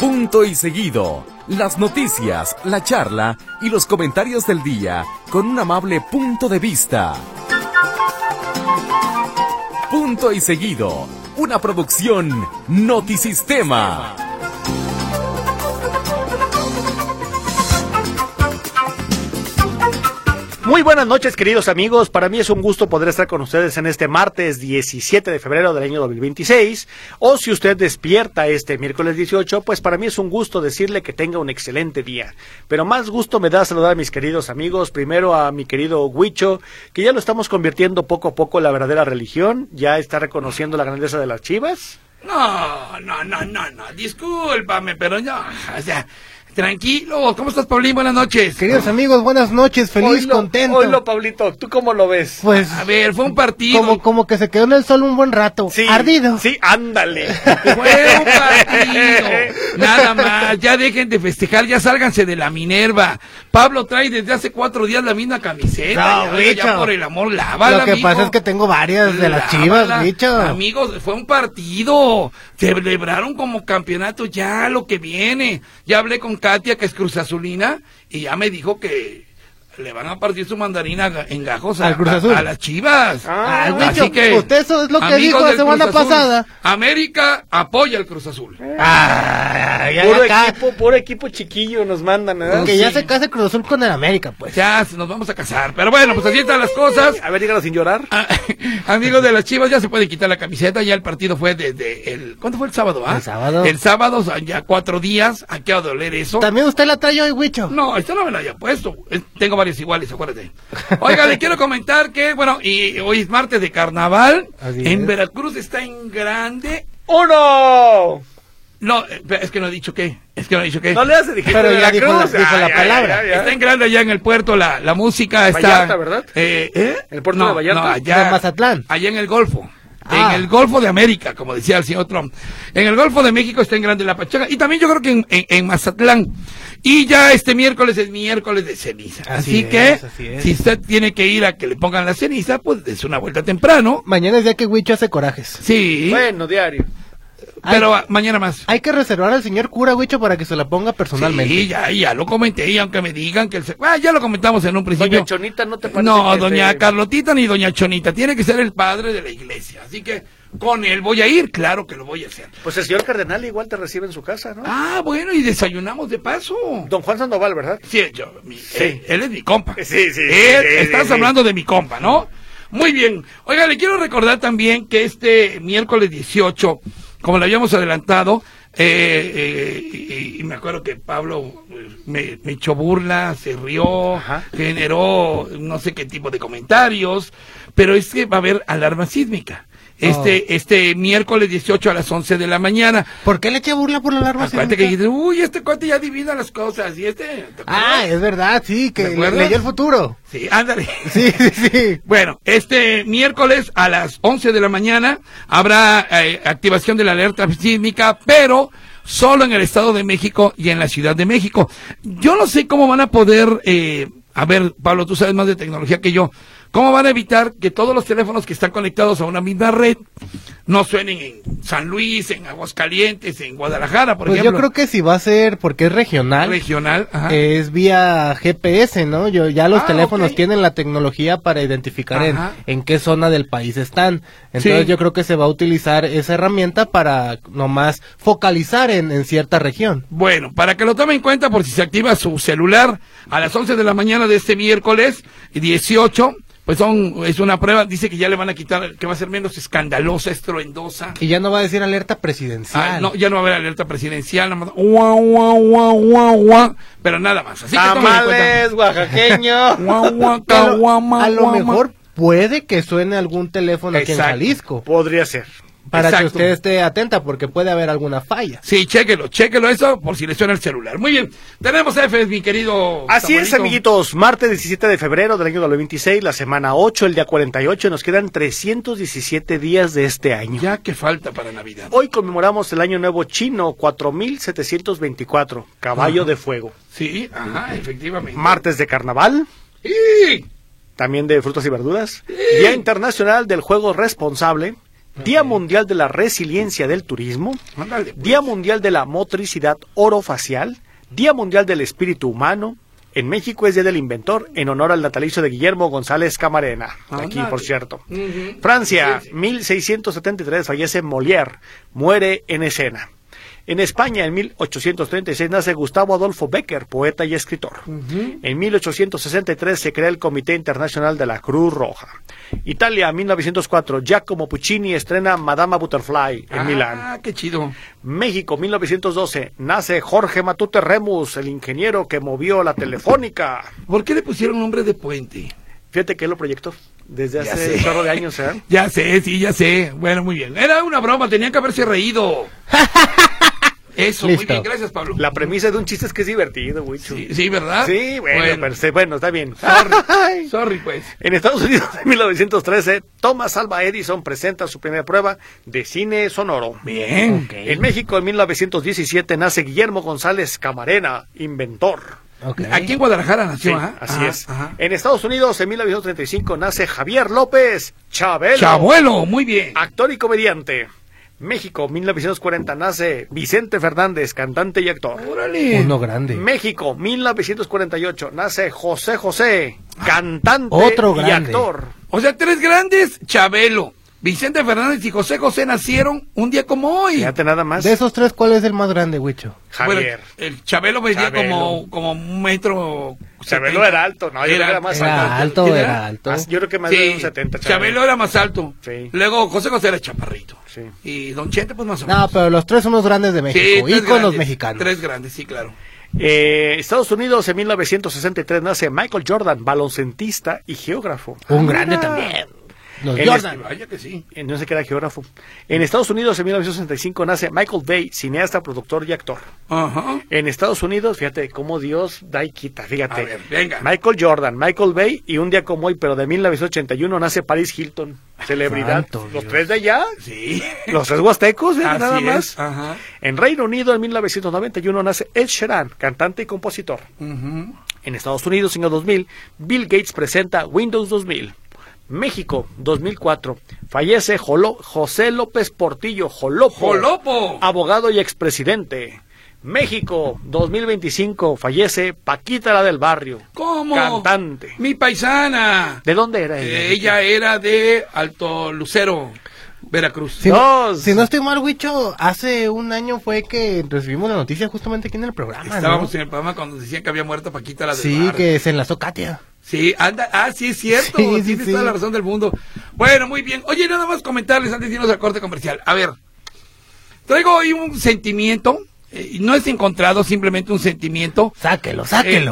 Punto y seguido. Las noticias, la charla y los comentarios del día con un amable punto de vista. Punto y seguido. Una producción Notisistema. Muy buenas noches, queridos amigos. Para mí es un gusto poder estar con ustedes en este martes 17 de febrero del año 2026. O si usted despierta este miércoles 18, pues para mí es un gusto decirle que tenga un excelente día. Pero más gusto me da saludar a mis queridos amigos. Primero a mi querido Huicho, que ya lo estamos convirtiendo poco a poco en la verdadera religión. Ya está reconociendo la grandeza de las Chivas. No. Discúlpame, pero no. O sea, tranquilo. ¿Cómo estás, Paulín? Buenas noches. Queridos amigos, buenas noches. Feliz, contento. Oílo, Pablito. ¿Tú cómo lo ves? Pues, a ver, fue un partido. Como que se quedó en el sol un buen rato. Sí, ardido. Sí, ándale. Fue un partido. Nada más. Ya dejen de festejar. Ya sálganse de la Minerva. Pablo trae desde hace 4 días la misma camiseta. No, ya por el amor, lávala. Lo que amigo. pasa es que tengo varias de las Chivas, bicho. Amigos, fue un partido. Celebraron como campeonato ya lo que viene. Ya hablé con Katia, que es Cruz Azulina, y ya me dijo que le van a partir su mandarina en gajos a las Chivas. Así que usted eso es lo que dijo la semana pasada. América apoya al Cruz Azul. Puro equipo chiquillo nos mandan, ¿verdad? Que ya se case Cruz Azul con el América, pues. Ya nos vamos a casar. Pero bueno, pues así están las cosas. A ver, dígalo sin llorar. Amigos de las Chivas, ya se puede quitar la camiseta. Ya el partido fue desde el... ¿Cuándo fue el sábado? El sábado. El sábado, ya 4 días. ¿A qué va a doler eso? ¿También usted la trae hoy, Huicho? No, esta no me la haya puesto. Tengo varios iguales, acuérdate. Oiga, le quiero comentar que, bueno, y hoy es martes de carnaval. En Veracruz está en grande. ¡Uno! No, es que no he dicho qué. No le hace, pero ya dijo la palabra. Ya. Está en grande allá en el puerto, la música está... Vallarta, ¿verdad? ¿El puerto de Vallarta? No, allá... ¿De Mazatlán? Allá en el Golfo. En el Golfo de América, como decía el señor Trump. En el Golfo de México está en grande la pachanga. Y también yo creo que en Mazatlán. Y ya este miércoles es miércoles de ceniza. Así que, si usted tiene que ir a que le pongan la ceniza, pues es una vuelta temprano. Mañana es día que Huicho hace corajes. Sí. Bueno, diario. Pero mañana más. Hay que reservar al señor cura, Huicho, para que se la ponga personalmente. Sí, ya lo comenté, y aunque me digan que ya lo comentamos en un principio. Doña Chonita, ¿no te parece? No, doña Carlotita ni doña Chonita, tiene que ser el padre de la iglesia, así que con él voy a ir, claro que lo voy a hacer. Pues el señor cardenal igual te recibe en su casa, ¿no? Bueno, y desayunamos de paso. Don Juan Sandoval, ¿verdad? Sí, él es mi compa. Sí. Estás hablando de mi compa, ¿no? Muy bien. Oiga, le quiero recordar también que este miércoles 18, como lo habíamos adelantado, y me acuerdo que Pablo me echó burla, se rió, generó no sé qué tipo de comentarios, pero es que va a haber alarma sísmica. Este miércoles 18 a las 11 de la mañana. ¿Por qué le eché burla por la alarma sísmica? Acuérdate que dijiste, este cuate ya adivina las cosas, y es verdad, sí, que leyó el futuro. Sí, ándale. Sí. Bueno, este miércoles a las 11 de la mañana habrá activación de la alerta sísmica, pero solo en el Estado de México y en la Ciudad de México. Yo no sé cómo van a poder, a ver, Pablo, tú sabes más de tecnología que yo. ¿Cómo van a evitar que todos los teléfonos que están conectados a una misma red no suenen en San Luis, en Aguascalientes, en Guadalajara, por ejemplo? Yo creo que si va a ser, porque es regional. Es vía GPS, ¿no? Ya los teléfonos tienen la tecnología para identificar en qué zona del país están. Entonces yo creo que se va a utilizar esa herramienta para nomás focalizar en cierta región. Bueno, para que lo tome en cuenta por si se activa su celular a las 11 de la mañana de este miércoles 18... Pues es una prueba, dice que ya le van a quitar, que va a ser menos escandalosa, estruendosa. Y ya no va a decir alerta presidencial. No, ya no va a haber alerta presidencial, nada más, pero nada más. Así tamales oaxaqueño. A lo mejor puede que suene algún teléfono aquí en Jalisco. Podría ser. Para que usted esté atenta, porque puede haber alguna falla. Sí, chéquelo eso, por si le suena el celular. Muy bien, tenemos F, mi querido Así Samuelito. Es, amiguitos, martes 17 de febrero del año 2026, la semana 8, el día 48, nos quedan 317 días de este año. Ya que falta para Navidad. Hoy conmemoramos el año nuevo chino, 4724, caballo de fuego. Sí, efectivamente. Martes de carnaval. Sí. También de frutas y verduras. Día Internacional del Juego Responsable. Día Mundial de la Resiliencia del Turismo, Día Mundial de la Motricidad Orofacial, Día Mundial del Espíritu Humano. En México es Día del Inventor, en honor al natalicio de Guillermo González Camarena. Aquí, por cierto. Francia, 1673, fallece Molière, muere en escena. En España, en 1836, nace Gustavo Adolfo Bécquer, poeta y escritor. En 1863 se crea el Comité Internacional de la Cruz Roja. Italia, 1904, Giacomo Puccini estrena Madama Butterfly en Milán. Ah, qué chido. México, 1912, nace Jorge Matute Remus, el ingeniero que movió la telefónica. ¿Por qué le pusieron nombre de puente? Fíjate que él lo proyectó desde hace un chorro de años, ¿eh? Ya sé, sí, ya sé. Bueno, muy bien. Era una broma, tenían que haberse reído. Eso, listo. Muy bien, gracias, Pablo. La premisa de un chiste es que es divertido, Wicho. Sí, ¿verdad? Sí, bueno, está bien. Sorry, pues. En Estados Unidos, en 1913, Thomas Alva Edison presenta su primera prueba de cine sonoro. Bien. Okay. En México, en 1917, nace Guillermo González Camarena, inventor. Okay. Aquí en Guadalajara nació, sí, así es. Ajá. En Estados Unidos, en 1935, nace Javier López Chabelo. Chabuelo, muy bien. Actor y comediante. México, 1940, nace Vicente Fernández, cantante y actor. ¡Órale! Uno grande. México, 1948, nace José José, cantante Otro y grande. actor. O sea, tres grandes, Chabelo, Vicente Fernández y José José nacieron un día como hoy. Fíjate nada más. De esos tres, ¿cuál es el más grande, Huicho? Javier. Bueno, el Chabelo medía como 1.70 m. Chabelo era alto, no, yo creo que era más alto. Era alto. Yo creo que más de 1.70. Chabelo era más alto. Sí. Luego José José era chaparrito. Sí. Y Don Chente, pues más o menos. No, pero los tres son los grandes de México, sí, íconos mexicanos. Tres grandes, sí, claro. Estados Unidos, en 1963, nace Michael Jordan, baloncestista y geógrafo. Un grande también. Los Jordan. Vaya que sí. No sé qué era geógrafo. En Estados Unidos, en 1965, nace Michael Bay, cineasta, productor y actor. Ajá. En Estados Unidos, fíjate cómo Dios da y quita, fíjate. A ver, venga. Michael Jordan, Michael Bay, y un día como hoy, pero de 1981, nace Paris Hilton, celebridad. Santo Los Dios. tres de allá, Sí. los tres huastecos, nada Así más. es. Ajá. En Reino Unido, en 1991, nace Ed Sheeran, cantante y compositor. En Estados Unidos, en el 2000, Bill Gates presenta Windows 2000. México, 2004, fallece José López Portillo, ¡Jolopo! abogado y expresidente. México, 2025, fallece Paquita la del Barrio. ¿Cómo? Cantante. Mi paisana. ¿De dónde era ella? Ella era de Alto Lucero, Veracruz. Si no estoy mal, Huicho, hace un año fue que recibimos la noticia justamente aquí en el programa. Estábamos en el programa cuando decían que había muerto Paquita la del Sí, Barrio. que se enlazó Katia. Sí, anda, sí es cierto, Sí, tienes sí. toda la razón del mundo. Bueno, muy bien. Oye, nada más comentarles antes de irnos al corte comercial. A ver, traigo hoy un sentimiento, no es encontrado, simplemente un sentimiento. Sáquelo.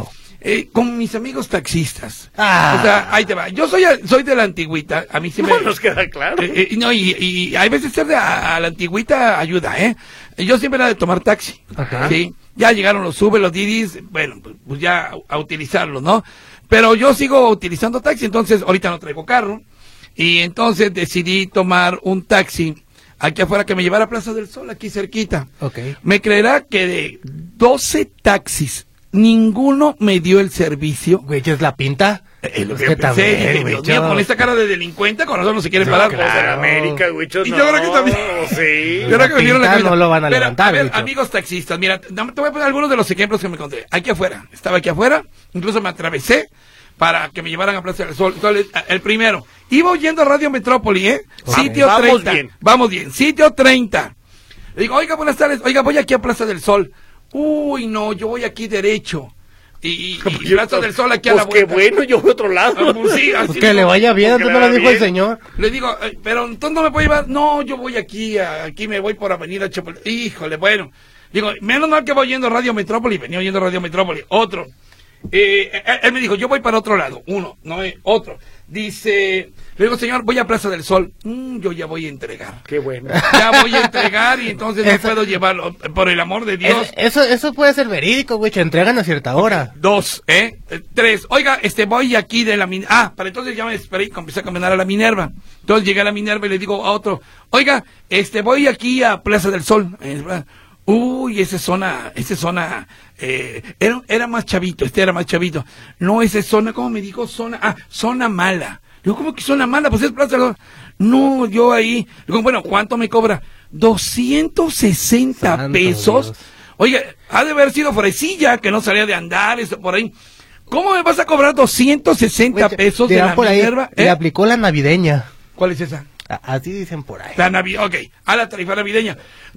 Con mis amigos taxistas. Ah. O sea, ahí te va. Yo soy de la antigüita, a mí siempre... No nos queda claro. No, y hay veces ser a la antigüita ayuda, ¿eh? Yo siempre era de tomar taxi. Ajá. Sí. Ya llegaron los Uber, los Didis, bueno, pues ya a utilizarlos, ¿no? Pero yo sigo utilizando taxi, entonces ahorita no traigo carro. Y entonces decidí tomar un taxi aquí afuera que me llevara a Plaza del Sol, aquí cerquita. Okay. Me creerá que de 12 taxis, ninguno me dio el servicio. Güey, ¿es la pinta? Lo Es que que pensé, también, dije, Dios mío, con esta cara de delincuente, con razón no se quiere parar. Claro. América, Huicho, Y yo creo que también. Sí. Yo creo que me dieron la pinta cabeza. no lo van a Pero, levantar, a ver, Huicho. amigos taxistas, mira, te voy a poner algunos de los ejemplos que me encontré. Aquí afuera, estaba aquí afuera, incluso me atravesé para que me llevaran a Plaza del Sol. Entonces, el primero, iba oyendo Radio Metrópoli, sitio Vamos 30. bien. Vamos bien, sitio 30. Le digo, oiga, buenas tardes, oiga, voy aquí a Plaza del Sol. Uy, no, yo voy aquí derecho. Y Plaza del Sol aquí a la Pues vuelta. qué bueno, yo voy a otro lado. Sí, así Pues que digo. le vaya bien, Porque entonces le me lo va dijo el bien. señor. Le digo, pero entonces no me puede llevar. No, yo voy aquí me voy por Avenida Chapultepec. Híjole, bueno. Digo, menos mal que voy oyendo Radio Metrópoli. Venía oyendo Radio Metrópoli. Otro. Él me dijo, yo voy para otro lado. Uno, no otro. Dice, le digo, señor, voy a Plaza del Sol. Yo ya voy a entregar. Qué bueno. Ya voy a entregar y entonces no puedo llevarlo. Por el amor de Dios. Eso puede ser verídico, güey, te entregan a cierta hora. 2, 3. Oiga, voy aquí de la Minerva. Para entonces ya me esperé y empecé a caminar a la Minerva. Entonces llegué a la Minerva y le digo a otro, oiga, voy aquí a Plaza del Sol. Uy, esa zona, era más chavito, era más chavito. No, esa zona, ¿cómo me dijo? Zona mala. Digo, ¿cómo que zona mala? Pues es Plaza del Sol. No, yo ahí, digo, bueno, ¿cuánto me cobra? 260 pesos. Dios. Oiga, ha de haber sido fresilla, que no salía de andar, eso por ahí. ¿Cómo me vas a cobrar 260 pesos de la Minerva? Le aplicó la navideña. ¿Cuál es esa? Así dicen por ahí. Ok, a la tarifa navideña.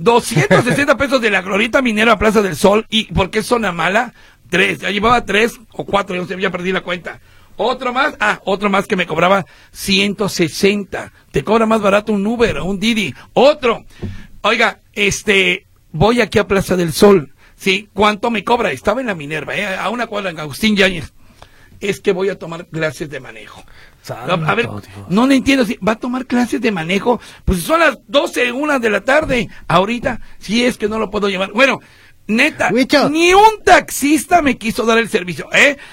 260 pesos de la Glorieta Minerva Plaza del Sol. ¿Y por qué zona mala? 3, ya llevaba 3 o 4, yo ya perdí la cuenta. Otro más que me cobraba 160. Te cobra más barato un Uber o un Didi. Otro. Oiga, voy aquí a Plaza del Sol. ¿Sí? ¿Cuánto me cobra? Estaba en la Minerva, a una cuadra en Agustín Yáñez. Es que voy a tomar clases de manejo. A ver, no le entiendo, si va a tomar clases de manejo, pues son las 12:01 de la tarde, ahorita, si es que no lo puedo llevar. Bueno, neta, ni un taxista me quiso dar el servicio,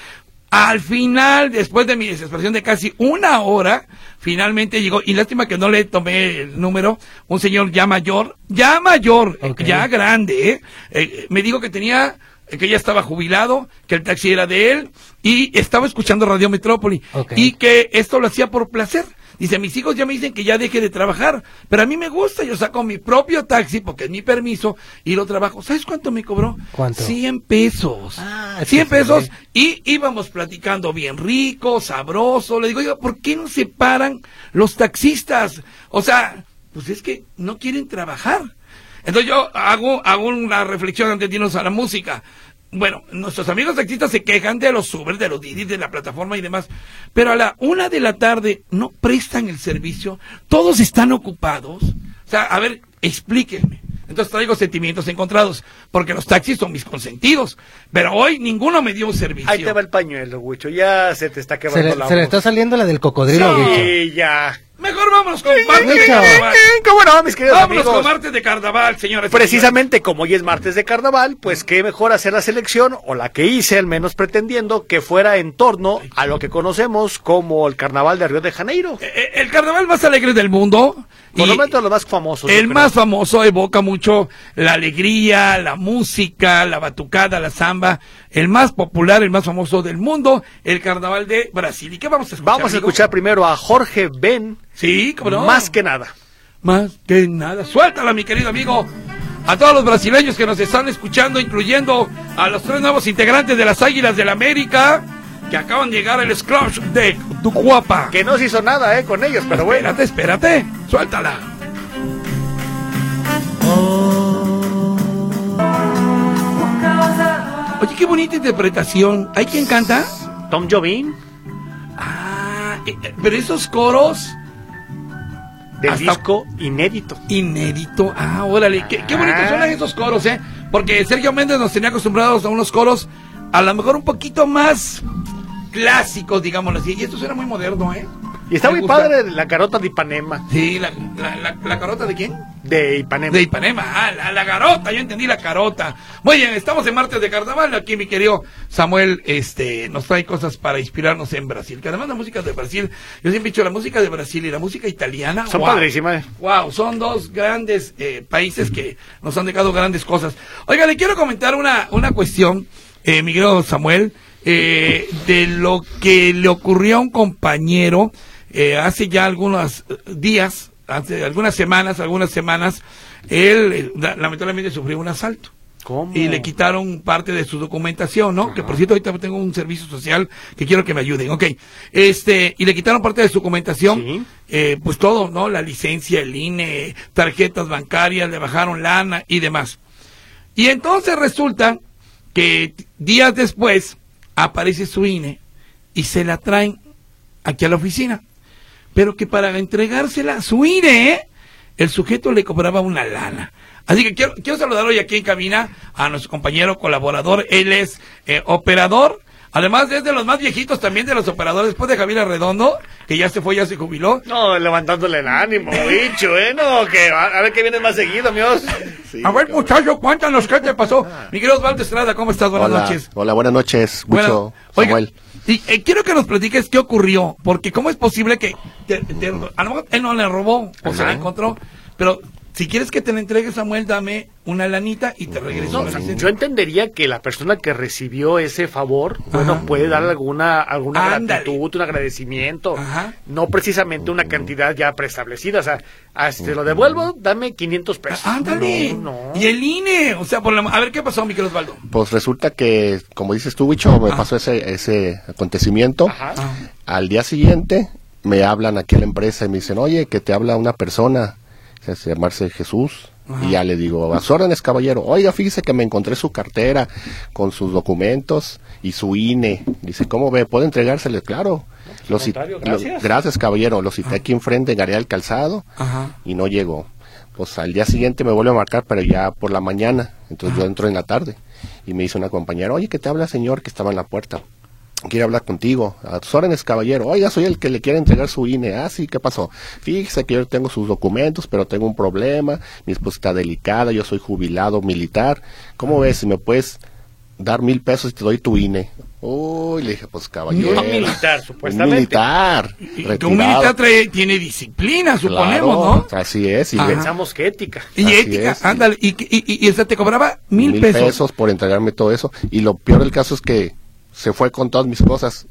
Al final, después de mi desesperación de casi una hora, finalmente llegó, y lástima que no le tomé el número, un señor ya mayor, okay. Ya grande, me dijo que ya estaba jubilado, que el taxi era de él, y estaba escuchando Radio Metrópoli, okay. Y que esto lo hacía por placer. Dice, mis hijos ya me dicen que ya deje de trabajar, pero a mí me gusta, yo saco mi propio taxi, porque es mi permiso, y lo trabajo. ¿Sabes cuánto me cobró? ¿Cuánto? 100 pesos. 100 pesos, y íbamos platicando bien rico, sabroso. Le digo, oiga, ¿por qué no se paran los taxistas? O sea, pues es que no quieren trabajar. Entonces yo hago una reflexión antes de irnos a la música. Bueno, nuestros amigos taxistas se quejan de los Uber, de los Didi, de la plataforma y demás, pero a la 1 de la tarde no prestan el servicio, todos están ocupados. O sea, a ver, explíquenme. Entonces traigo sentimientos encontrados, porque los taxis son mis consentidos, pero hoy ninguno me dio un servicio. Ahí te va el pañuelo, Huicho, ya se te está quebrando la voz. Se le está saliendo la del cocodrilo, Huicho. Sí, ya. Mejor vámonos con martes de carnaval. ¿Cómo no, mis queridos vámonos amigos? Con martes de carnaval, señores. Precisamente como hoy es martes de carnaval, pues qué mejor hacer la selección, o la que hice, al menos pretendiendo, que fuera en torno a lo que conocemos como el carnaval de Río de Janeiro. El carnaval más alegre del mundo. Por lo menos los más famosos. El más famoso evoca mucho la alegría, la música, la batucada, la samba. El más popular, el más famoso del mundo, el carnaval de Brasil. ¿Y qué vamos a escuchar? Vamos a escuchar primero a Jorge Ben. Sí, cómo no. Más que nada. Más que nada. Suéltala, mi querido amigo. A todos los brasileños que nos están escuchando, incluyendo a los 3 nuevos integrantes de las Águilas del América, que acaban de llegar al Scratch de Tucuapa. Que no se hizo nada, con ellos, pero bueno. Espérate. Suéltala. Oye, qué bonita interpretación. ¿Hay quien canta? Tom Jobim. Pero esos coros del disco inédito. Órale, qué bonitos suenan esos coros, porque Sergio Méndez nos tenía acostumbrados a unos coros a lo mejor un poquito más clásicos, digámoslo así, y esto suena muy moderno, Y está muy padre la garota de Ipanema. Sí, la garota ¿de quién? De Ipanema. De Ipanema, la garota, yo entendí la carota. Muy bien, estamos en martes de carnaval, aquí mi querido Samuel nos trae cosas para inspirarnos en Brasil, que además la música de Brasil, yo siempre he dicho, la música de Brasil y la música italiana, son padrísimas. Wow, son dos grandes países que nos han dejado grandes cosas. Oiga, le quiero comentar una cuestión, mi querido Samuel, de lo que le ocurrió a un compañero hace ya algunos días, hace algunas semanas, él lamentablemente sufrió un asalto. ¿Cómo? Y le quitaron parte de su documentación, ¿no? Ajá. Que por cierto ahorita tengo un servicio social que quiero que me ayuden, y le quitaron parte de su documentación, ¿sí? Pues todo, ¿no? La licencia, el INE, tarjetas bancarias, le bajaron lana y demás. Y entonces resulta que días después aparece su INE y se la traen aquí a la oficina, pero que para entregársela su INE, el sujeto le cobraba una lana. Así que quiero saludar hoy aquí en cabina a nuestro compañero colaborador. Él es operador, además es de los más viejitos también de los operadores, después de Javier Arredondo, que ya se jubiló. No, levantándole el ánimo, bicho, no, que a ver qué viene más seguido, amigos. Sí, a ver, muchacho, cuéntanos qué te pasó. Mi querido Osvaldo Estrada, ¿cómo estás? Buenas noches. Hola, buenas noches, mucho, Samuel. Y quiero que nos platiques qué ocurrió, porque cómo es posible que a lo mejor él no le robó o se la encontró, pero si quieres que te la entregue, Samuel, dame una lanita y te regreso. Yo entendería que la persona que recibió ese favor, bueno, puede dar alguna gratitud, un agradecimiento, no precisamente una cantidad ya preestablecida. O sea, te lo devuelvo, dame 500 pesos. Ándale. Y el INE, o sea, a ver qué pasó, Miguel Osvaldo. Pues resulta que, como dices tú, Huicho, me pasó ese acontecimiento. Al día siguiente me hablan aquí a la empresa y me dicen, oye, que te habla una persona, se hace llamarse Jesús. Y ya le digo, a sus órdenes, caballero. Oiga, fíjese que me encontré su cartera con sus documentos y su INE. Dice, ¿cómo ve? ¿Puedo entregársele? Claro. Gracias, caballero. Lo cité aquí enfrente en Garea del Calzado y no llegó. Pues al día siguiente me vuelve a marcar, pero ya por la mañana. Entonces yo entro en la tarde y me dice una compañera, oye, que te habla señor que estaba en la puerta. Quiere hablar contigo. A tus órdenes, caballero. Oiga, soy el que le quiere entregar su INE. Ah, sí, ¿qué pasó? Fíjese que yo tengo sus documentos, pero tengo un problema. Mi esposa está delicada, yo soy jubilado militar. ¿Cómo ves? Si me puedes dar 1,000 pesos y te doy tu INE. Uy, le dije, pues caballero. Un militar, supuestamente. Un militar. Un militar tiene disciplina, suponemos, ¿no? Así es. Y pensamos que ética. Y ética, ándale. Y esa te cobraba 1,000 pesos por entregarme todo eso. Y lo peor del caso es que se fue con todas mis cosas.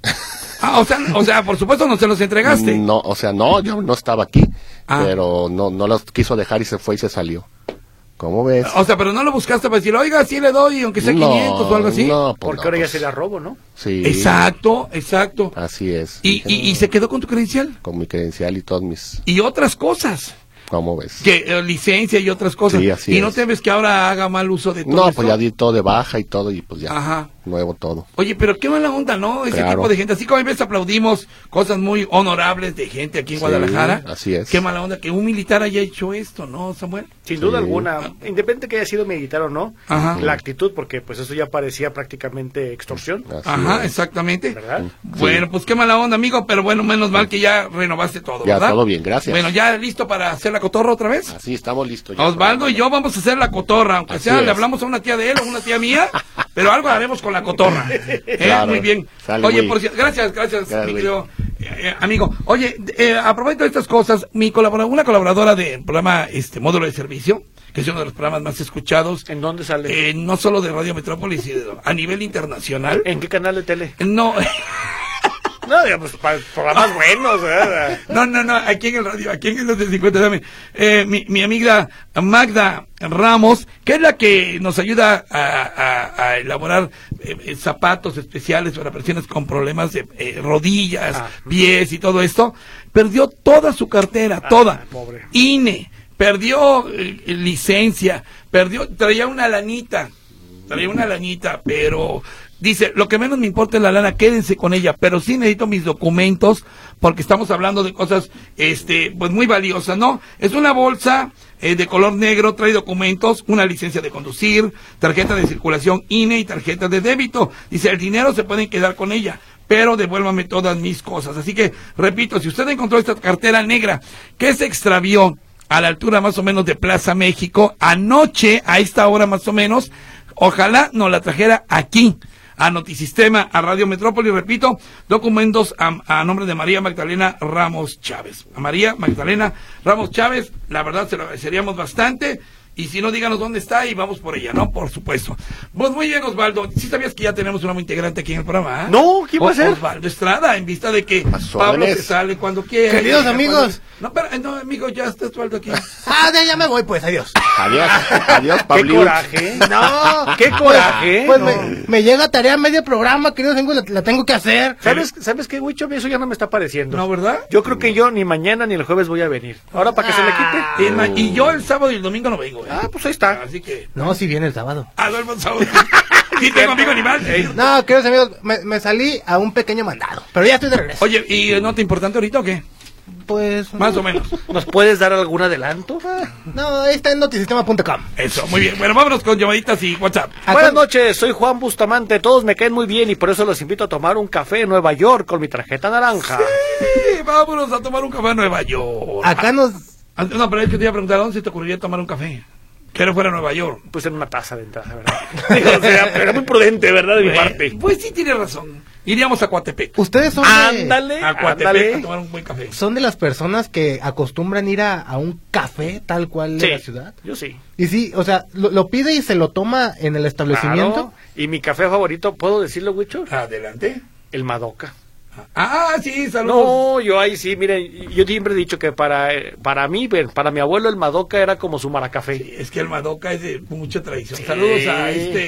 O sea, por supuesto no se los entregaste. No, o sea, no, yo no estaba aquí, pero no los quiso dejar y se fue y se salió. ¿Cómo ves? O sea, pero no lo buscaste para decir, oiga, sí le doy, aunque sea 500 o algo así. No, porque ahora ya sería robo, ¿no? Sí. Exacto. Así es. ¿Y se quedó con tu credencial? Con mi credencial y todos mis... Y otras cosas. ¿Cómo ves? Que licencia y otras cosas. Sí, así y no temes que ahora haga mal uso de todo No, esto? pues ya di todo de baja y todo y pues ya, nuevo todo. Oye, pero qué mala onda, ¿no? Ese tipo de gente. Así como a veces aplaudimos cosas muy honorables de gente aquí en Guadalajara. Así es. Qué mala onda que un militar haya hecho esto, ¿no, Samuel? Sin duda alguna, independiente que haya sido militar o no, la actitud, porque pues eso ya parecía prácticamente extorsión. Exactamente. ¿Verdad? Bueno, pues qué mala onda, amigo, pero bueno, menos mal que ya renovaste todo, ya, ¿verdad? Ya, todo bien, gracias. Bueno, ¿ya listo para hacer la cotorra otra vez? Sí, estamos listos. Ya, Osvaldo y yo vamos a hacer la cotorra, aunque le hablamos a una tía de él o una tía mía, pero algo haremos con la cotorra. Claro, muy bien. Oye, por cierto, gracias, mi querido amigo. Oye, aprovecho estas cosas, una colaboradora del programa Módulo de Servicio, que es uno de los programas más escuchados. ¿En dónde sale? No solo de Radio Metrópolis, a nivel internacional. ¿En qué canal de tele? No... No, digamos, para programas buenos, ¿verdad? No, aquí en el radio, aquí en los de 50, dame. Mi amiga Magda Ramos, que es la que nos ayuda a elaborar zapatos especiales para personas con problemas de rodillas, pies y todo esto, perdió toda su cartera, toda. Pobre. INE, perdió licencia, traía una lanita, pero... Dice, lo que menos me importa es la lana, quédense con ella, pero sí necesito mis documentos, porque estamos hablando de cosas, pues muy valiosas, ¿no? Es una bolsa de color negro, trae documentos, una licencia de conducir, tarjeta de circulación INE y tarjeta de débito. Dice, el dinero se pueden quedar con ella, pero devuélvame todas mis cosas. Así que, repito, si usted encontró esta cartera negra que se extravió a la altura más o menos de Plaza México, anoche, a esta hora más o menos, ojalá nos la trajera aquí, a Notisistema, a Radio Metrópoli, repito, documentos a nombre de María Magdalena Ramos Chávez. A María Magdalena Ramos Chávez, la verdad se lo agradeceríamos bastante, y si no, díganos dónde está y vamos por ella, ¿no? Por supuesto. Pues muy bien, Osvaldo, ¿sí sabías que ya tenemos un nuevo integrante aquí en el programa? No, ¿quién va a ser? Osvaldo Estrada, en vista de que Pablo se sale cuando quiera. Queridos amigos. No, amigo, ya está Osvaldo aquí. Ya me voy, pues, adiós. Adiós, Pablo. Qué coraje. No, qué coraje. Pues me llega tarea medio programa, queridos amigos, la tengo que hacer. ¿Sabes qué, Huicho? Eso ya no me está pareciendo. ¿No, verdad? Yo creo que yo ni mañana ni el jueves voy a venir. Ahora para que se le quite. Y yo el sábado y el domingo no vengo. Pues ahí está. Así que... No, si viene el sábado. Duermo el sábado. Sí tengo amigo animal. No, queridos amigos, me salí a un pequeño mandado, pero ya estoy de regreso. Oye, ¿y nota importante ahorita o qué? Pues... Más o menos. ¿Nos puedes dar algún adelanto? No, está en notisistema.com. Eso, muy bien. Bueno, vámonos con llamaditas y WhatsApp. Buenas noches, soy Juan Bustamante. Todos me caen muy bien y por eso los invito a tomar un café en Nueva York con mi tarjeta naranja. Sí, vámonos a tomar un café en Nueva York. Acá nos... No, pero es que te iba a preguntar, ¿dónde se te ocurriría tomar un café? Que no fuera a Nueva York. Pues en una taza de entrada, ¿verdad? O sea, era muy prudente, ¿verdad? De mi parte. Pues sí, tiene razón. Iríamos a Coatepec. Ustedes son a Coatepec a tomar un buen café. ¿Son de las personas que acostumbran ir a un café tal cual de la ciudad? Yo sí. Y sí, o sea, lo pide y se lo toma en el establecimiento. Claro. Y mi café favorito, ¿puedo decirlo, Huicho? Adelante. El Madoka. Sí, saludos. No, yo ahí sí, miren, yo siempre he dicho que para mí, para mi abuelo el Madoka era como su maracafé. Sí, es que el Madoka es de mucha tradición. Sí. Saludos a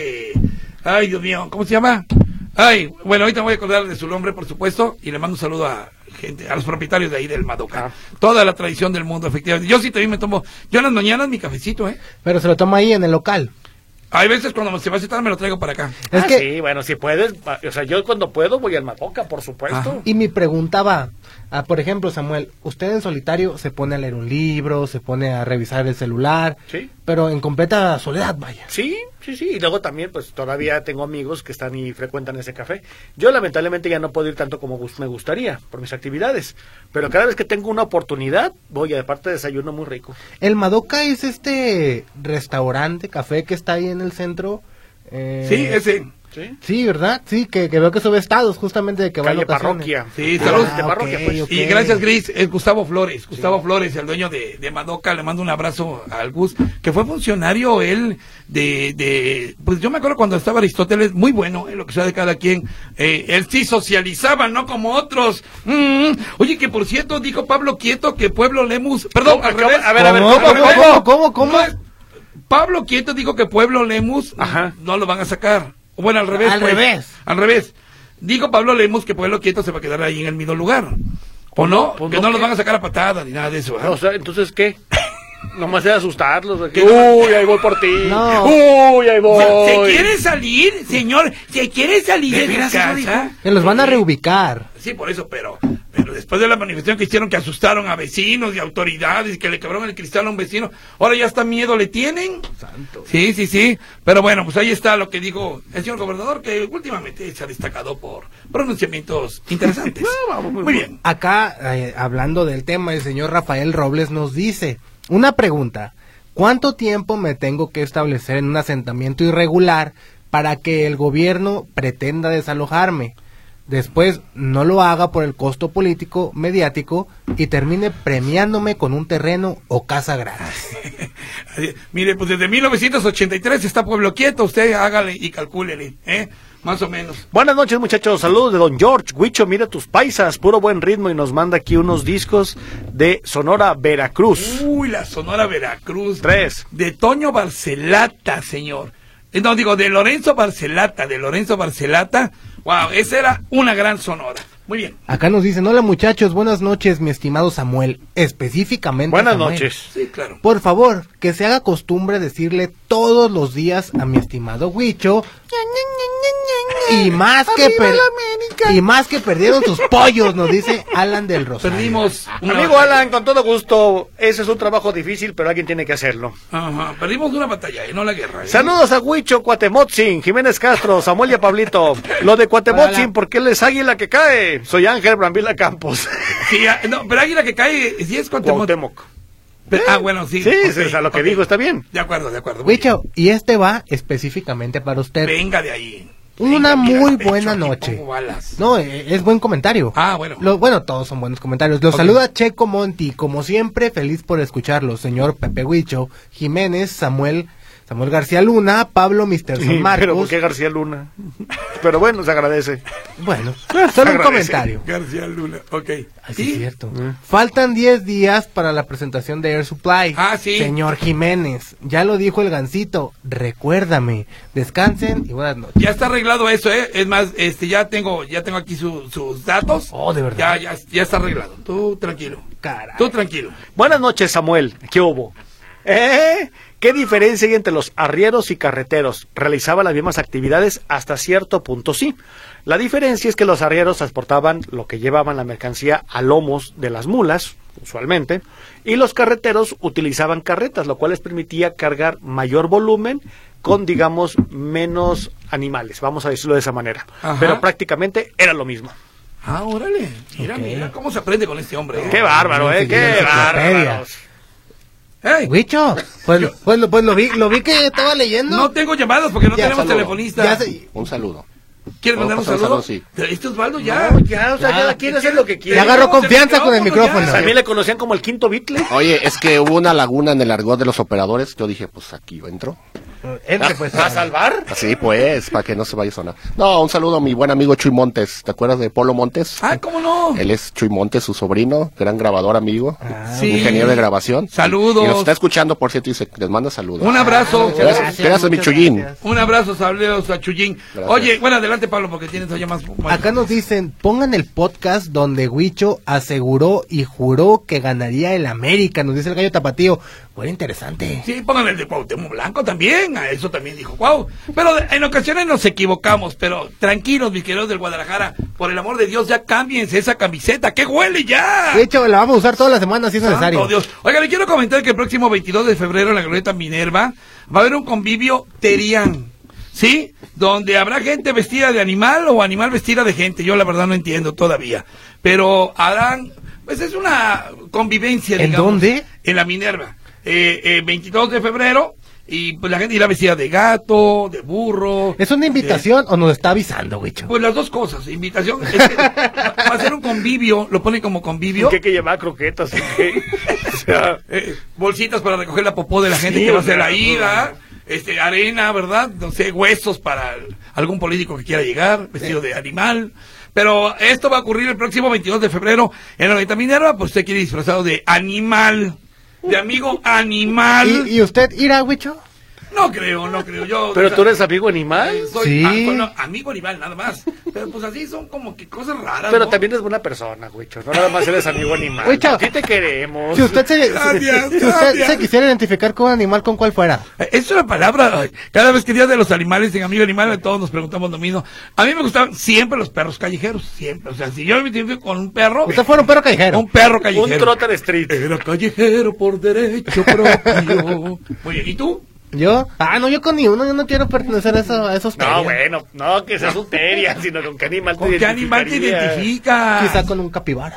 ay, Dios mío, ¿cómo se llama? Bueno, ahorita me voy a acordar de su nombre, por supuesto, y le mando un saludo a los propietarios de ahí del Madoka. Toda la tradición del mundo, efectivamente. Yo sí también me tomo, yo en las mañanas mi cafecito, Pero se lo toma ahí en el local. Hay veces cuando se va a citar me lo traigo para acá. Es que sí, bueno, si puedes, o sea, yo cuando puedo voy al Madoka, por supuesto. Ajá. Y mi pregunta va, por ejemplo, Samuel, usted en solitario se pone a leer un libro, se pone a revisar el celular, sí, pero en completa soledad, vaya. Sí, y luego también, pues todavía tengo amigos que están y frecuentan ese café. Yo lamentablemente ya no puedo ir tanto como me gustaría por mis actividades, pero cada vez que tengo una oportunidad, voy, aparte desayuno muy rico. El Madoka es este restaurante, café que está ahí en el centro. Sí, ese. Sí, ¿verdad? Sí, que veo que sube estados justamente de que va a Parroquia. Sí, saludos de Parroquia, pues. Y gracias, Gris, es Gustavo Flores. Gustavo Flores, el dueño de Madoka, le mando un abrazo al Gus, que fue funcionario él pues yo me acuerdo cuando estaba Aristóteles, muy bueno, lo que sea de cada quien, él sí socializaba, no como otros. Oye, que por cierto, dijo Pablo Quieto que Pueblo Lemus, perdón, al revés. A ver, ¿Cómo? Pablo Quieto dijo que Pueblo Lemus no lo van a sacar. Bueno, al revés. Al revés. Dijo Pablo Lemus que Pueblo Quieto se va a quedar ahí en el mismo lugar. ¿O no? Que no los van a sacar a patadas ni nada de eso. O sea, entonces, ¿qué? Nomás de asustarlos. Uy, ahí voy por ti. No. Uy, ahí voy. ¿Se quiere salir, señor? ¿Se quiere salir de casa? Que los van a reubicar. Sí, por eso, pero después de la manifestación que hicieron, que asustaron a vecinos y autoridades, que le quebraron el cristal a un vecino, ahora ya hasta miedo le tienen. Santo. Sí. Pero bueno, pues ahí está lo que dijo el señor gobernador, que últimamente se ha destacado por pronunciamientos interesantes. Muy bien. Acá, hablando del tema, el señor Rafael Robles nos dice, una pregunta, ¿cuánto tiempo me tengo que establecer en un asentamiento irregular para que el gobierno pretenda desalojarme? Después no lo haga por el costo político, mediático y termine premiándome con un terreno o casa gratis. Mire, pues desde 1983 está Pueblo Quieto, usted hágale y calcúlele, más o menos. Buenas noches, muchachos, saludos de Don George. Huicho, mira tus paisas, puro buen ritmo, y nos manda aquí unos discos de Sonora Veracruz. Uy, la Sonora Veracruz. 3. De Toño Barcelata, señor. No, digo, de Lorenzo Barcelata. Wow, esa era una gran sonora. Muy bien. Acá nos dicen, hola muchachos, buenas noches, mi estimado Samuel. Específicamente buenas Samuel. Noches. Sí, claro. Por favor, que se haga costumbre decirle todos los días a mi estimado Huicho. Y más que perdieron sus pollos, nos dice Alan del Rosario. Perdimos amigo batalla. Alan, con todo gusto, ese es un trabajo difícil, pero alguien tiene que hacerlo. Ajá, perdimos una batalla, no la guerra. Saludos a Huicho, Cuatemotzin, Jiménez Castro, Samuel y a Pablito. Lo de Cuatemotzin, porque él es águila que cae. Soy Ángel Brambila Campos. Sí, no, pero águila que cae, sí es Cuauhtémoc. Bueno, sí. Sí, okay, es a lo que dijo, está bien. De acuerdo. Huicho, y este va específicamente para usted. Venga de ahí. Una muy buena noche. No, es buen comentario. Bueno. Bueno, todos son buenos comentarios. Los saluda Checo Monti, como siempre, feliz por escucharlos. Señor Pepe Huicho, Jiménez, Samuel García Luna, Pablo Mr. Son Marcos. Pero ¿por qué García Luna? Pero bueno, se agradece. Bueno, solo un comentario. García Luna, ok. Así es cierto. Faltan 10 días para la presentación de Air Supply. Sí. Señor Jiménez, ya lo dijo el Gancito, recuérdame. Descansen y buenas noches. Ya está arreglado eso, Es más, ya tengo aquí sus datos. Oh, de verdad. Ya está arreglado. Tú tranquilo. Caray. Tú tranquilo. Buenas noches, Samuel. ¿Qué hubo? ¿Qué diferencia hay entre los arrieros y carreteros? Realizaban las mismas actividades hasta cierto punto, sí. La diferencia es que los arrieros transportaban lo que llevaban la mercancía a lomos de las mulas, usualmente, y los carreteros utilizaban carretas, lo cual les permitía cargar mayor volumen con, digamos, menos animales, vamos a decirlo de esa manera. Ajá. Pero prácticamente era lo mismo. Órale. Mira cómo se aprende con este hombre. Qué bárbaro, qué bárbaro. Hey. Huicho, pues lo vi que estaba leyendo. No tengo llamadas porque no tenemos telefonista. Un saludo. ¿Quieres mandar un saludo? Sí. ¿Este Osvaldo ya? No, ya, o sea, cada quien hace lo que quiere. Ya agarró confianza con el micrófono. A mí le conocían como el quinto Beatle. Oye, es que hubo una laguna en el argot de los operadores. Yo dije, pues aquí yo entro. Entre, pues, ¿a salvar? Sí, pues, para que no se vaya a sonar. No, un saludo a mi buen amigo Chuy Montes. ¿Te acuerdas de Polo Montes? Ah, ¿cómo no? Él es Chuy Montes, su sobrino, gran grabador amigo, sí. Ingeniero de grabación. Saludos. Y nos está escuchando, por cierto, y les manda saludos. Un abrazo. Gracias, mi Chuyín. Un abrazo, saludos a Chuyín. Oye, bueno, adelante, Pablo, porque tienes ya más. Acá nos dicen, pongan el podcast donde Huicho aseguró y juró que ganaría el América, nos dice el Gallo Tapatío. Bueno, interesante. Sí, pongan el de Cuauhtémoc Blanco también, a eso también dijo Cuau. Pero en ocasiones nos equivocamos, pero tranquilos, mis queridos del Guadalajara, por el amor de Dios, ya cámbiense esa camiseta, que huele ya. De hecho, la vamos a usar toda la semana si es necesario. Dios. Oiga, le quiero comentar que el próximo 22 de febrero en la Glorieta Minerva va a haber un convivio terián, ¿sí? Donde habrá gente vestida de animal o animal vestida de gente, yo la verdad no entiendo todavía, pero harán, pues es una convivencia, digamos. ¿En dónde? En la Minerva. 22 de febrero, y pues la gente irá vestida de gato, de burro. ¿Es una invitación o nos está avisando, Huicho? Pues las dos cosas, invitación, es que va a ser un convivio, lo ponen como convivio. ¿Qué hay que llevar croquetas? ¿Qué? O sea, bolsitas para recoger la popó de la gente que va a hacer ahí, ¿verdad? Arena, ¿verdad? No sé, huesos para algún político que quiera llegar, vestido de animal. Pero esto va a ocurrir el próximo 22 de febrero en la Glorieta Minerva, pues usted quiere disfrazado de animal. De amigo animal. ¿Y usted irá, Huicho? No creo, yo... ¿Pero tú eres amigo animal? Soy amigo animal, nada más. Pero pues así son como que cosas raras, pero ¿no? también es buena persona, Huicho. No nada más eres amigo animal. Huicho, aquí te queremos. Si usted se quisiera identificar con un animal, ¿con cuál fuera? Es una palabra... Cada vez que día de los animales, en amigo animal, todos nos preguntamos lo mismo. A mí me gustaban siempre los perros callejeros, siempre. O sea, si yo me identifico con un perro... ¿Usted fuera un perro callejero? Un perro callejero. Un trotter street. Era callejero por derecho propio. Muy bien, ¿y tú? ¿Yo? No, yo con ni uno, yo no quiero pertenecer a esos terias. No, bueno, no que seas un teria, sino con qué animal te identificas. ¿Con qué animal te identificas? Quizá con un capibara.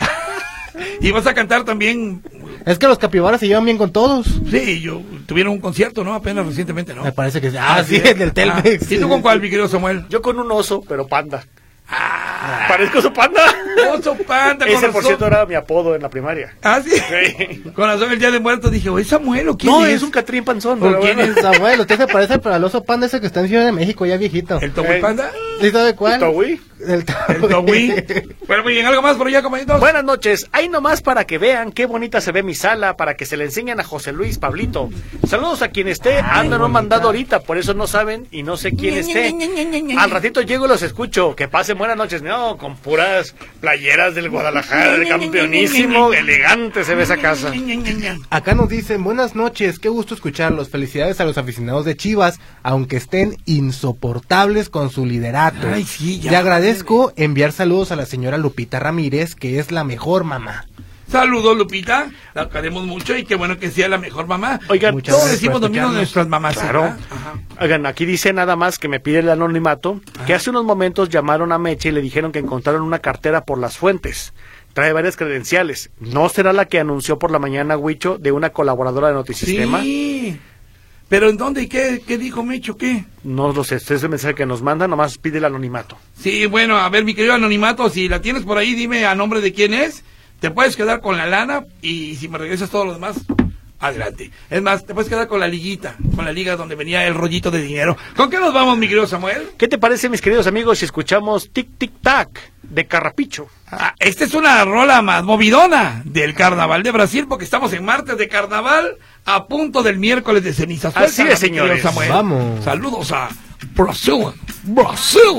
Y vas a cantar también. Es que los capibaras se llevan bien con todos. Sí, tuvieron un concierto, ¿no? Apenas recientemente, ¿no? Me parece que sí. Sí, el del Telmex. ¿Y tú con cuál, mi querido Samuel? Yo con un oso, pero panda. ¿Parezco oso panda? Oso panda. Ese, por cierto, era mi apodo en la primaria. ¿Sí? Sí. Con razón, el Día de Muertos dije, ¿es Samuel o quién es? No, es un Catrín Panzón. ¿O quién es Samuel? Usted se parece al oso panda ese que está en Ciudad de México, ya viejito. ¿El Togui Panda? ¿Sí sabe cuál? ¿El Togui? El Togui. Bueno, muy bien, ¿algo más por allá, compañeros? Buenas noches. Ahí nomás para que vean qué bonita se ve mi sala, para que se le enseñen a José Luis Pablito. Saludos a quien esté. Anda no mandado ahorita, por eso no saben y no sé quién esté. Al ratito llego y los escucho. Que pasen buenas noches. No, con puras playeras del Guadalajara, de campeonísimo. Elegante se ve esa casa. Acá nos dicen, buenas noches, qué gusto escucharlos. Felicidades a los aficionados de Chivas, aunque estén insoportables con su liderato. Ay, sí, ya. Le agradezco enviar saludos a la señora Lupita Ramírez, que es la mejor mamá. Saludos, Lupita, la queremos mucho y qué bueno que sea la mejor mamá. Oigan, todos decimos lo mismo de nuestras mamás. Claro. Oigan, aquí dice nada más que me pide el anonimato, que hace unos momentos llamaron a Meche y le dijeron que encontraron una cartera por las fuentes. Trae varias credenciales. ¿No será la que anunció por la mañana Huicho de una colaboradora de Notisistema? Sí. ¿Pero en dónde y qué dijo Mecho? ¿Qué? No lo sé, este es el mensaje que nos manda, nomás pide el anonimato. Sí, bueno, a ver, mi querido anonimato, si la tienes por ahí, dime a nombre de quién es. Te puedes quedar con la lana y si me regresas todo lo demás, adelante. Es más, te puedes quedar con la liguita, con la liga donde venía el rollito de dinero. ¿Con qué nos vamos, mi querido Samuel? ¿Qué te parece, mis queridos amigos, si escuchamos Tic Tic Tac de Carrapicho? Esta es una rola más movidona del Carnaval de Brasil, porque estamos en martes de Carnaval, a punto del miércoles de ceniza. Así es, señores. Samuel. Vamos. Saludos a Brasil. Brasil.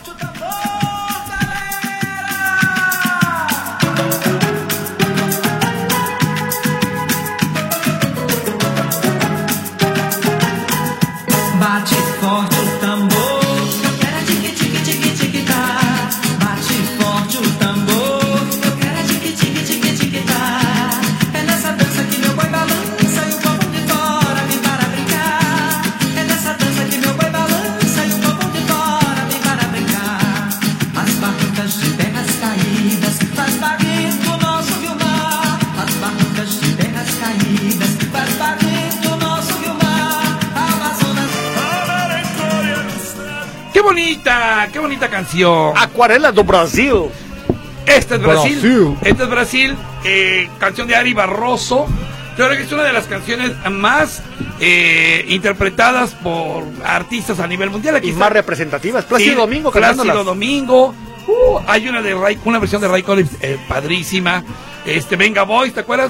Bate forte o tambor, eu quero tique tique tique tique tá. Bate forte o tambor, eu quero tique tique tique tique tá. É nessa dança que meu boi balança e o povo de fora vem para brincar. É nessa dança que meu boi balança e o povo de fora vem para brincar. bonita! ¡Qué bonita canción! Acuarela do Brasil. Este es Brasil. Este es Brasil. Canción de Ari Barroso. Yo creo que es una de las canciones más interpretadas por artistas a nivel mundial. Aquí y más representativas. Plácido Domingo. Plácido Domingo. Hay una versión de Ray Collins padrísima. Venga Boys, ¿te acuerdas?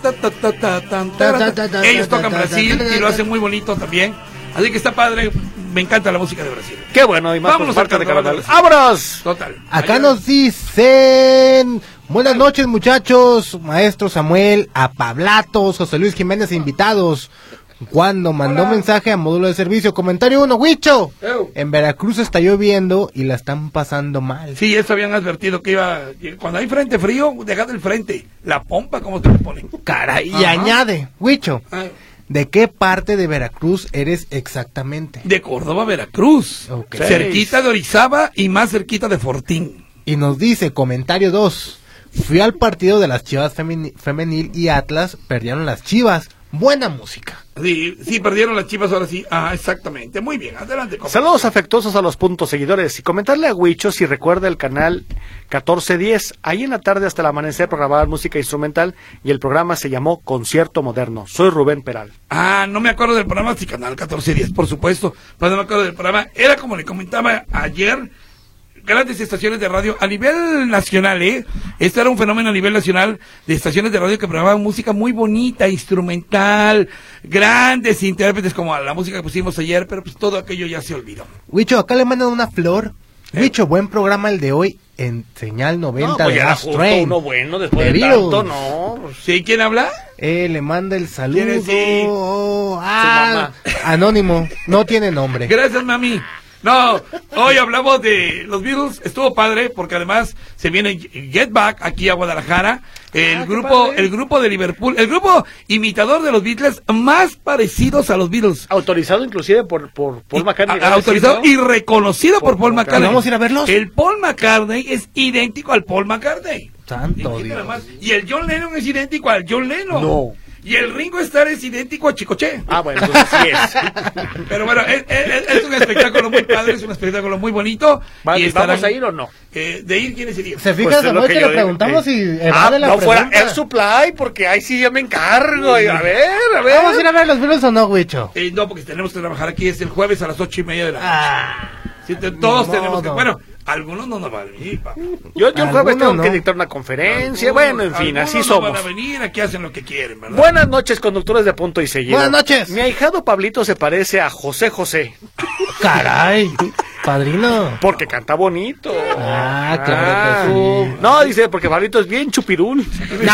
Ellos tocan Brasil y lo hacen muy bonito también. Así que está padre. Me encanta la música de Brasil. Qué bueno, y más vámonos por parte de Carnaval. ¡Vámonos! Total. Acá nos dicen... Buenas noches, muchachos. Maestro Samuel, a Pablatos, José Luis Jiménez, invitados. Cuando mandó mensaje a módulo de servicio. Comentario 1, Huicho. En Veracruz está lloviendo y la están pasando mal. Sí, eso habían advertido que cuando hay frente frío, dejad el frente. La pompa, ¿cómo te lo ponen? Caray. Y añade, Huicho. ¿De qué parte de Veracruz eres exactamente? De Córdoba, Veracruz. Okay. Cerquita de Orizaba y más cerquita de Fortín. Y nos dice, comentario 2. Fui al partido de las Chivas femenil y Atlas, perdieron las Chivas. Buena música. Sí, perdieron las Chivas ahora sí. Exactamente. Muy bien, adelante. Saludos afectuosos a los puntos seguidores y comentarle a Huicho si recuerda el canal 1410. Ahí en la tarde hasta el amanecer programaban música instrumental y el programa se llamó Concierto Moderno. Soy Rubén Peral. No me acuerdo del programa, sí, canal 1410, por supuesto, pero no me acuerdo del programa. Era como le comentaba ayer, grandes estaciones de radio a nivel nacional, Este era un fenómeno a nivel nacional de estaciones de radio que programaban música muy bonita, instrumental, grandes intérpretes como la música que pusimos ayer, pero pues todo aquello ya se olvidó. Huicho, acá le mandan una flor. Huicho, buen programa el de hoy en Señal 90 pues de Last Train. Uno bueno después de tanto, ¿no? ¿Sí? ¿Quién habla? Le manda el saludo. ¿Quién es? Sí. Anónimo, no tiene nombre. Gracias, mami. No, hoy hablamos de los Beatles, estuvo padre porque además se viene Get Back aquí a Guadalajara, el grupo de Liverpool, el grupo imitador de los Beatles más parecidos a los Beatles. Autorizado inclusive por Paul McCartney. Autorizado y reconocido por Paul McCartney. ¿Vamos a ir a verlos? El Paul McCartney es idéntico al Paul McCartney. Santo Dios. Y el John Lennon es idéntico al John Lennon. No. Y el Ringo Starr es idéntico a Chicoche. Bueno, entonces sí es. Pero bueno, es un espectáculo muy padre, es un espectáculo muy bonito. ¿Y ¿Vamos a ir o no? De ir, ¿quiénes irían? ¿Se fija esa noche? Le preguntamos si evade la no pregunta. fuera Air Supply, porque ahí sí yo me encargo. A ver. ¿Vamos a ir a ver los Beatles o no, Huicho? No, porque tenemos que trabajar aquí, es el jueves a las 8:30 de la noche. Sí, todos tenemos que... Bueno, algunos no nos van a venir, papá. Yo el jueves tengo que dictar una conferencia. Bueno, en fin, así somos. No van a venir, aquí hacen lo que quieren, ¿verdad? Buenas noches, conductores de Punto y Seguido. Buenas noches. Mi ahijado Pablito se parece a José José. Caray, padrino. Porque canta bonito. Claro que sí. No, dice, porque Pablito es bien chupirul.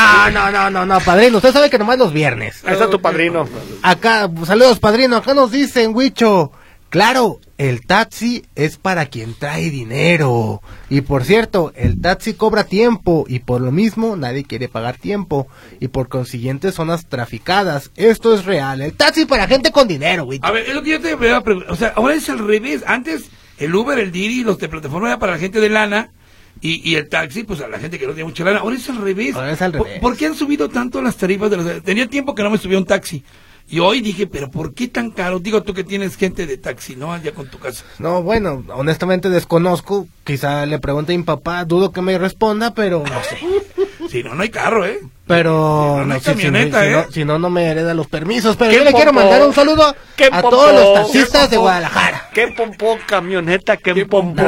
No, padrino. Usted sabe que nomás los viernes. Ahí está tu padrino. Acá, saludos, padrino. Acá nos dicen, Huicho. Claro, el taxi es para quien trae dinero. Y por cierto, el taxi cobra tiempo y por lo mismo nadie quiere pagar tiempo. Y por consiguiente zonas traficadas. Esto es real. El taxi para gente con dinero, güey. A ver, es lo que yo te voy a preguntar. O sea, ahora es al revés. Antes el Uber, el Didi, los de plataforma era para la gente de lana. Y el taxi, pues a la gente que no tiene mucha lana. Ahora es al revés. ¿Por qué han subido tanto las tarifas de los... Tenía tiempo que no me subía un taxi. Y hoy dije, pero ¿por qué tan caro? Digo, tú que tienes gente de taxi, ¿no? Allá con tu casa. No, bueno, honestamente desconozco. Quizá le pregunte a mi papá, dudo que me responda, pero no sé. Si no hay carro, Pero no hay camioneta, si no me hereda los permisos. Pero yo le quiero mandar un saludo a todos los taxistas de Guadalajara. ¡Qué pompó, camioneta! ¡Qué pompó!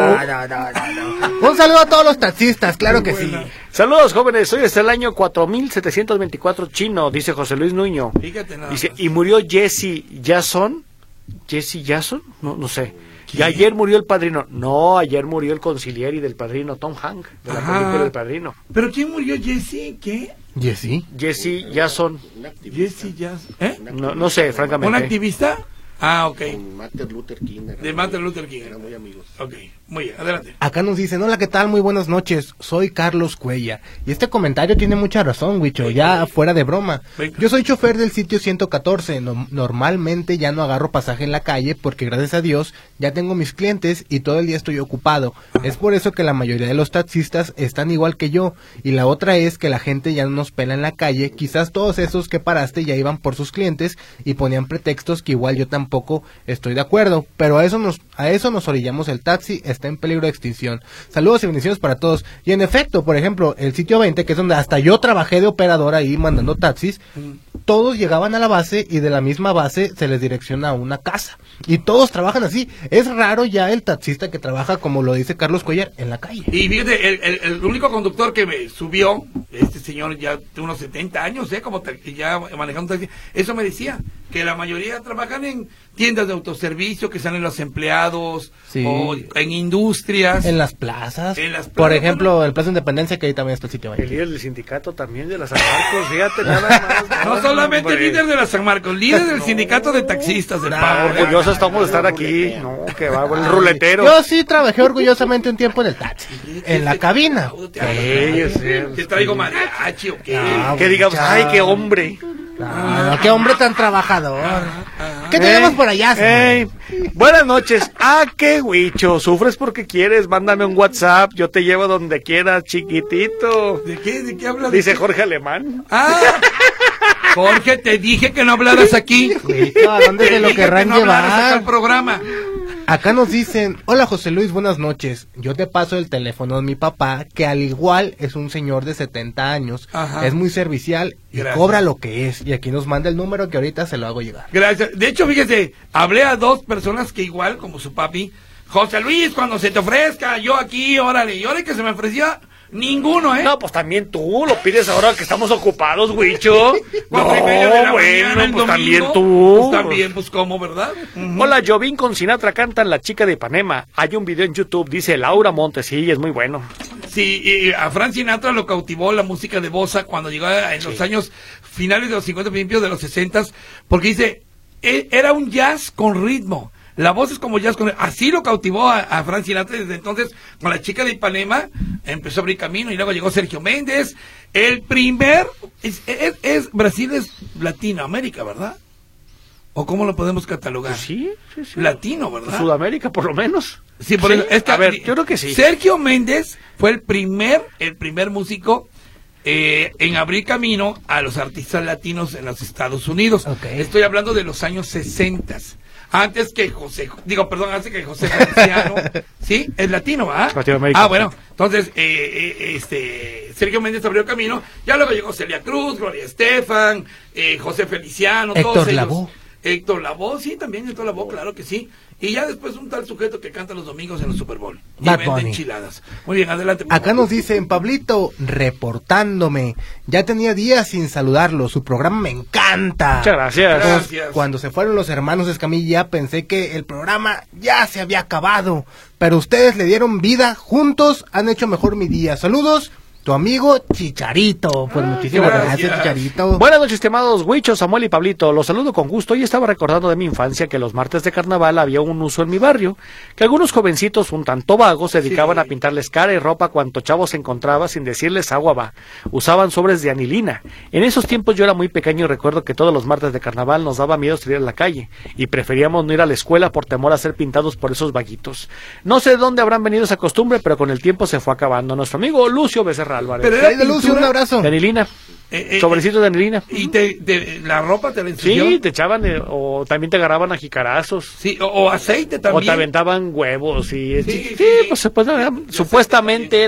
Un saludo a todos los taxistas, claro que sí. Saludos, jóvenes. Hoy es el año 4724 chino, dice José Luis Nuño. Fíjate nada. Dice, y murió Jesse Jason. ¿Jesse Jason? No sé. Y ayer murió el padrino. No, ayer murió el conciliari del padrino, Tom Hanks, de la película del padrino. ¿Pero quién murió, Jesse? ¿Qué? Jesse Jason. Jesse Jason. No sé, francamente. ¿Un activista? Ok. Con Martin Luther King. De Martin Luther King. Eran muy amigos. Ok, muy bien, adelante. Acá nos dicen, hola, ¿qué tal? Muy buenas noches, soy Carlos Cuella. Y este comentario tiene mucha razón, Huicho, ya fuera de broma. Yo soy chofer del sitio 114, normalmente ya no agarro pasaje en la calle porque gracias a Dios ya tengo mis clientes y todo el día estoy ocupado. Es por eso que la mayoría de los taxistas están igual que yo. Y la otra es que la gente ya no nos pela en la calle, quizás todos esos que paraste ya iban por sus clientes y ponían pretextos que igual yo tampoco estoy de acuerdo, pero a A eso nos orillamos, el taxi está en peligro de extinción. Saludos y bendiciones para todos. Y en efecto, por ejemplo, el sitio 20, que es donde hasta yo trabajé de operador ahí mandando taxis, todos llegaban a la base y de la misma base se les direcciona a una casa. Y todos trabajan así. Es raro ya el taxista que trabaja, como lo dice Carlos Cuellar, en la calle. Y fíjate, el único conductor que me subió, este señor ya de unos 70 años, como ya manejando taxi, eso me decía, que la mayoría trabajan en tiendas de autoservicio, que salen los empleados, sí, o en industrias. En las plazas. Por ejemplo, el Plaza Independencia, que ahí también está el sitio. El líder del sindicato también de la San Marcos, fíjate, nada más. No solamente el líder de la San Marcos, líder del sindicato de taxistas de pago. Orgullosos estamos de estar aquí. No, que va, el ruletero. Yo sí trabajé orgullosamente un tiempo en el taxi, en la cabina. Te traigo mariachi o qué. Que digamos, ay, qué hombre. Qué hombre tan trabajador. ¿Qué tenemos por allá? Buenas noches. Qué huicho. ¿Sufres porque quieres? Mándame un WhatsApp. Yo te llevo donde quieras, chiquitito. ¿De qué hablas? Dice Jorge Alemán. Jorge, te dije que no hablaras aquí. Huicho, ¿a dónde se lo querrán llevar? Al programa. Acá nos dicen, hola José Luis, buenas noches. Yo te paso el teléfono de mi papá, que al igual es un señor de 70 años. Ajá. Es muy servicial y gracias, cobra lo que es. Y aquí nos manda el número que ahorita se lo hago llegar. Gracias. De hecho, fíjese, hablé a dos personas que igual, como su papi, José Luis, cuando se te ofrezca, yo aquí, órale, y ahora que se me ofrecía... Ninguno, No, pues también tú lo pides ahora que estamos ocupados, Huicho. No, bueno, pues también tú. Pues también, pues cómo, ¿verdad? Hola, Jovín con Sinatra cantan La Chica de Ipanema. Hay un video en YouTube, dice Laura Montes, sí, es muy bueno. Sí, y a Frank Sinatra lo cautivó la música de bossa cuando llegó en los años finales de los 50, principios de los 60, porque dice, era un jazz con ritmo. La voz es como jazz, así lo cautivó a Frank Sinatra. Desde entonces, con La Chica de Ipanema, empezó a abrir camino y luego llegó Sergio Méndez. El primer, Brasil es Latinoamérica, ¿verdad? ¿O cómo lo podemos catalogar? Pues sí. Latino, ¿verdad? Sudamérica, por lo menos. Sí, por eso. A ver, yo creo que sí. Sergio Méndez fue el primer músico en abrir camino a los artistas latinos en los Estados Unidos. Okay. Estoy hablando de los años 60. Antes que José Feliciano, ¿sí? Es latino, ¿ah? Latinoamérica. Bueno, entonces, Sergio Méndez abrió camino, ya luego llegó Celia Cruz, Gloria Estefan, José Feliciano, todos ellos. Héctor Lavoe, sí, también Héctor Lavoe, claro que sí. Y ya después un tal sujeto que canta los domingos en los Super Bowl. Y vende enchiladas. Muy bien, adelante. Acá nos dicen, Pablito, reportándome. Ya tenía días sin saludarlo. Su programa me encanta. Muchas gracias. Cuando se fueron los hermanos Escamilla, pensé que el programa ya se había acabado. Pero ustedes le dieron vida. Juntos han hecho mejor mi día. Saludos. Tu amigo Chicharito. Pues muchísimas gracias, Chicharito. Buenas noches, estimados Huicho, Samuel y Pablito. Los saludo con gusto. Hoy estaba recordando de mi infancia que los martes de carnaval había un uso en mi barrio, que algunos jovencitos un tanto vagos se dedicaban a pintarles cara y ropa cuanto chavo se encontraba sin decirles agua va. Usaban sobres de anilina. En esos tiempos yo era muy pequeño y recuerdo que todos los martes de carnaval nos daba miedo salir a la calle y preferíamos no ir a la escuela por temor a ser pintados por esos vaguitos. No sé de dónde habrán venido esa costumbre, pero con el tiempo se fue acabando. Nuestro amigo Lucio Becerra Álvarez. Pero era de Lucio, un abrazo. De anilina. Sobrecitos de anilina. ¿Y la ropa te la ensució? Sí, te echaban, o también te agarraban a jicarazos. Sí, o aceite también. O te aventaban huevos y... pues supuestamente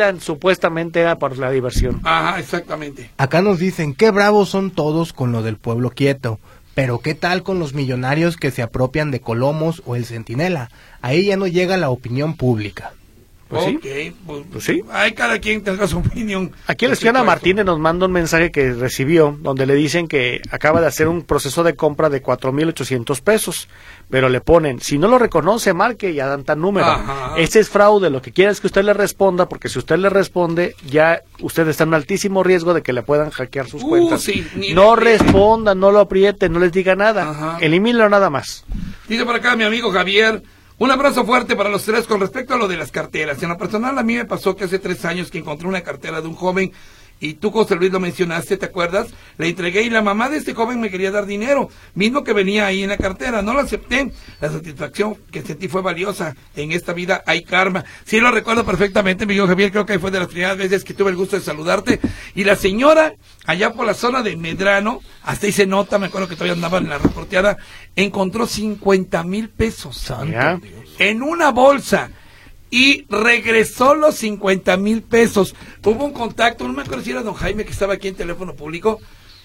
era por la diversión. Ajá, exactamente. Acá nos dicen, qué bravos son todos con lo del pueblo quieto. Pero qué tal con los millonarios que se apropian de Colomos o el Centinela. Ahí ya no llega la opinión pública. Pues sí. Hay cada quien tendrá su opinión. Aquí la señora Martínez nos manda un mensaje que recibió, donde le dicen que acaba de hacer un proceso de compra de 4,800 pesos, pero le ponen, si no lo reconoce, marque y ya dan tan número. Ajá. Ese es fraude, lo que quiera es que usted le responda, porque si usted le responde, ya usted está en un altísimo riesgo de que le puedan hackear sus cuentas. Sí, no responda, no lo apriete, no les diga nada, elimínelo nada más. Dice por acá mi amigo Javier, un abrazo fuerte para los tres con respecto a lo de las carteras. En lo personal, a mí me pasó que hace 3 años que encontré una cartera de un joven y tú, José Luis, lo mencionaste, ¿te acuerdas? Le entregué y la mamá de este joven me quería dar dinero, mismo que venía ahí en la cartera, no lo acepté. La satisfacción que sentí fue valiosa. En esta vida hay karma. Sí, lo recuerdo perfectamente, mi hijo Javier, creo que fue de las primeras veces que tuve el gusto de saludarte. Y la señora, allá por la zona de Medrano, hasta ahí se nota, me acuerdo que todavía andaba en la reporteada, encontró 50,000 pesos en una bolsa. Y regresó los 50,000 pesos. Hubo un contacto, no me acuerdo si era don Jaime, que estaba aquí en teléfono público.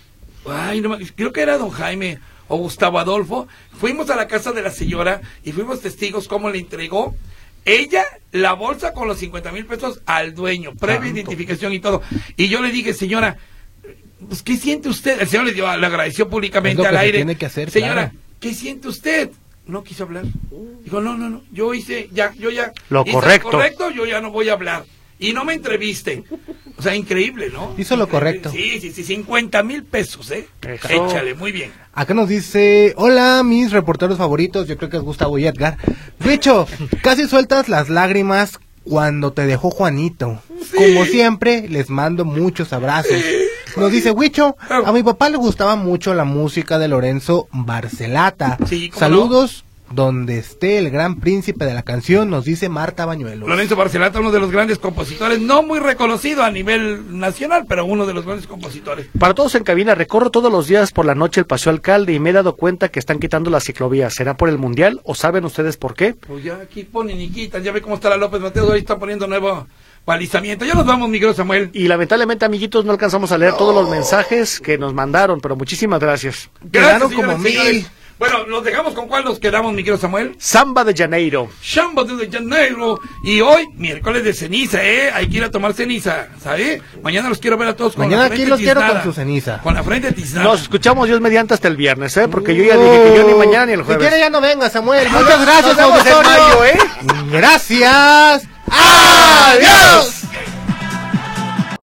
Ay, no, creo que era don Jaime o Gustavo Adolfo. Fuimos a la casa de la señora y fuimos testigos cómo le entregó ella la bolsa con los 50,000 pesos al dueño, previa identificación y todo. Y yo le dije, señora, pues, ¿qué siente usted? El señor le agradeció públicamente al aire. Tiene que hacer, señora, claro. ¿Qué siente usted? No quiso hablar. Dijo, no, yo hice lo correcto, yo ya no voy a hablar. Y no me entreviste. O sea, increíble, ¿no? Hizo lo correcto. Sí, 50,000 pesos, Eso. Échale, muy bien. Acá nos dice, hola, mis reporteros favoritos, yo creo que es Gustavo y Edgar. Bicho, casi sueltas las lágrimas cuando te dejó Juanito. Sí. Como siempre, les mando muchos abrazos. Sí. Nos dice Huicho, a mi papá le gustaba mucho la música de Lorenzo Barcelata. Sí, saludos, donde esté el gran príncipe de la canción, nos dice Marta Bañuelos. Lorenzo Barcelata, uno de los grandes compositores, no muy reconocido a nivel nacional, pero uno de los grandes compositores. Para todos en cabina, recorro todos los días por la noche el Paseo Alcalde y me he dado cuenta que están quitando la ciclovía. ¿Será por el Mundial o saben ustedes por qué? Pues ya aquí ponen y quitan, ya ve cómo está la López Mateos, ahí están poniendo nuevo balizamiento. Ya nos vamos, mi querido Samuel. Y lamentablemente, amiguitos, no alcanzamos a leer todos los mensajes que nos mandaron, pero muchísimas gracias. Quedaron como 1000. Bueno, ¿nos dejamos con cuál nos quedamos, mi querido Samuel? Samba de Janeiro. Samba de Janeiro. Y hoy, miércoles de ceniza, hay que ir a tomar ceniza, ¿sabes? Mañana los quiero ver a todos con mañana la frente aquí los tiznada, quiero con su ceniza. Con la frente tiznada. Nos escuchamos Dios mediante hasta el viernes, porque yo ya dije que yo ni mañana ni el jueves. Si quiere ya no venga, Samuel. Muchas gracias, auditorio. Gracias. Adiós.